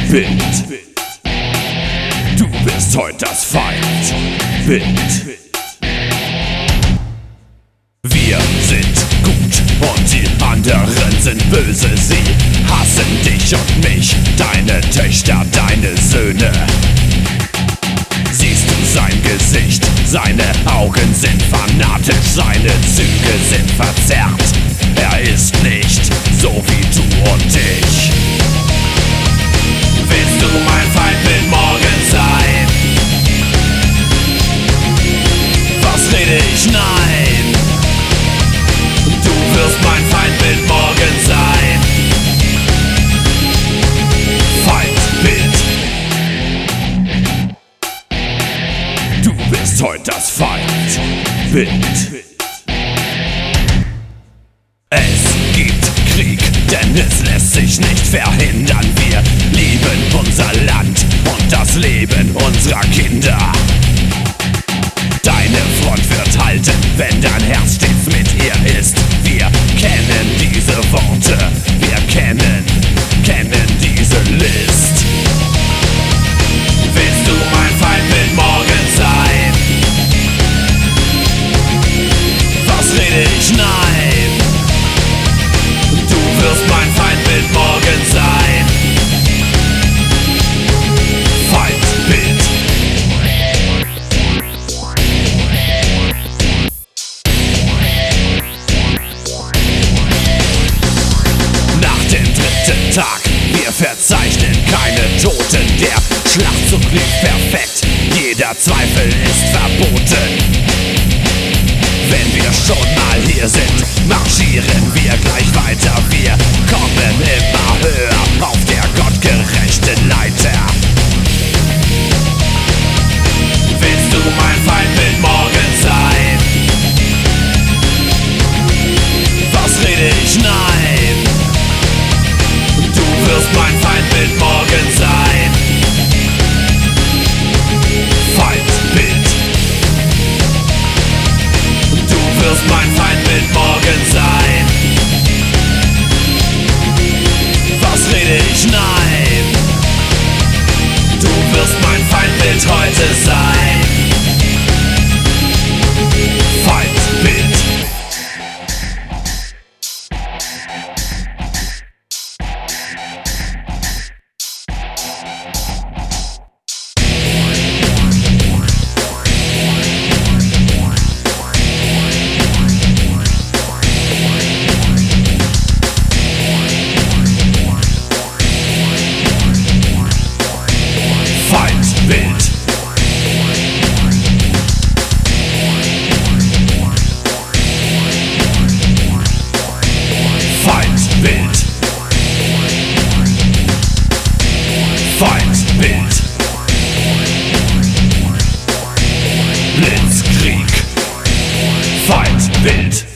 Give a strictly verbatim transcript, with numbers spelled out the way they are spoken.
Feindbild. Du bist heute das Feindbild. Wir sind gut und die anderen sind böse. Sie hassen dich und mich, deine Töchter, deine Söhne. Siehst du sein Gesicht? Seine Augen sind fanatisch, seine Züge sind verzerrt. Er ist nicht so wie du und ich. Willst du mein Feindbild morgen sein? Was rede ich? Nein. Du wirst mein Feindbild morgen sein. Feindbild. Du bist heute das Feindbild. Es gibt Krieg, denn es lässt sich nicht verhindern. Wir lieben unser Land und das Leben unserer Kinder. Deine Front wird halten, wenn dein Herz stets mit ihr ist. Wir kennen diese Worte, wir kennen, kennen diese List. Willst du mein Feindbild morgen sein? Was rede ich? Nein. Du wirst mein Feindbild morgen sein. Feindbild. Nach dem dritten Tag, wir verzeichnen keine Toten. Der Schlachtzug lief perfekt, jeder Zweifel ist verboten. Wenn wir schon mal hier sind, marschieren wir gleich weiter. Wir kommen immer höher auf der gottgerechten Leiter. Willst du mein Feindbild morgen sein? Was rede ich? Nein. Du wirst mein Feindbild morgen sein. Feindbild. Du wirst mein Feindbild morgen sein. Was rede ich? Nein. Du wirst mein Feindbild heute sein. Feindbild. Feindbild. Feindbild. Feindbild. Blitzkrieg. Feindbild.